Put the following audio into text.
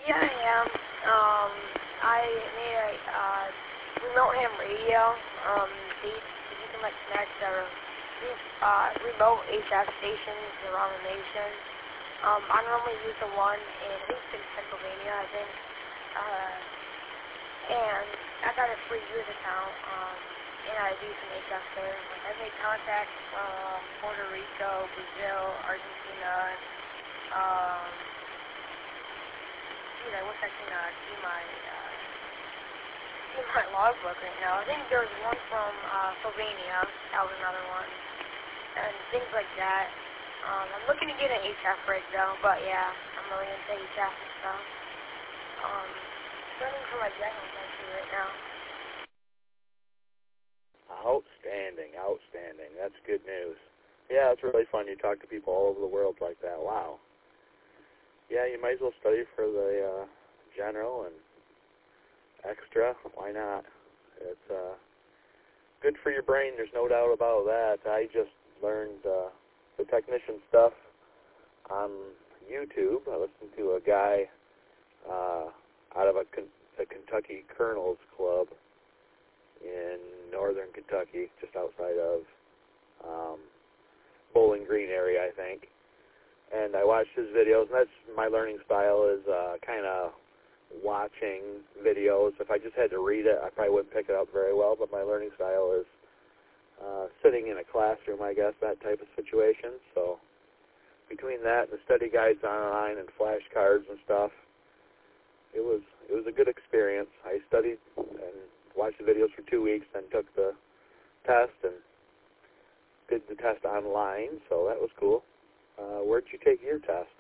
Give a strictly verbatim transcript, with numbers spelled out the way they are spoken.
Yeah, I am. Um, I made a uh, remote ham radio. Um, they, you can like connect uh, uh, remote H F stations around the nation. Um, I normally use the one in, at least in Pennsylvania, I think. Uh, and I got a free use account, um, and I do some H F there. Like, I made contacts from Puerto Rico, Brazil, Argentina. Um, geez, I wish I could uh, see my uh, see my logbook right now. I think there was one from uh, Slovenia. That was another one, and things like that. Um, I'm looking to get an H F rig though, but yeah, I'm really into H F and stuff. Um, running for my general country right now. Outstanding, outstanding. That's good news. Yeah, it's really fun. You talk to people all over the world like that. Wow. Yeah, you might as well study for the uh, general and extra. Why not? It's uh, good for your brain. There's no doubt about that. I just learned uh, the technician stuff on YouTube. I listened to a guy uh, out of a, a Kentucky Colonels Club in northern Kentucky, just outside of um, Bowling Green area, I think. And I watched his videos, and that's my learning style is uh, kind of watching videos. If I just had to read it, I probably wouldn't pick it up very well, but my learning style is uh, sitting in a classroom, I guess, that type of situation. So between that and the study guides online and flashcards and stuff, it was it was a good experience. I studied and watched the videos for two weeks, then took the test and did the test online, so that was cool. Uh, where'd you take your test?